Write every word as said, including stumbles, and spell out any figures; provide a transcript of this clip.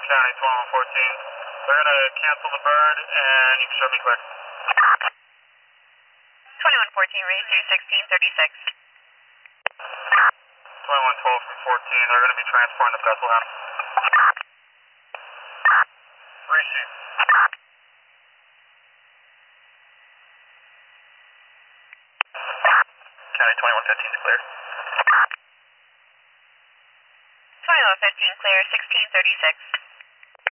County twenty-one fourteen. They're going to cancel the bird and you can show me clear. twenty-one fourteen, raise two sixteen thirty-six. twenty-one twelve from fourteen, they're going to be transporting to Bethlehem. Reshoot. County twenty-one fifteen is clear. twenty-one fifteen, clear, sixteen thirty-six.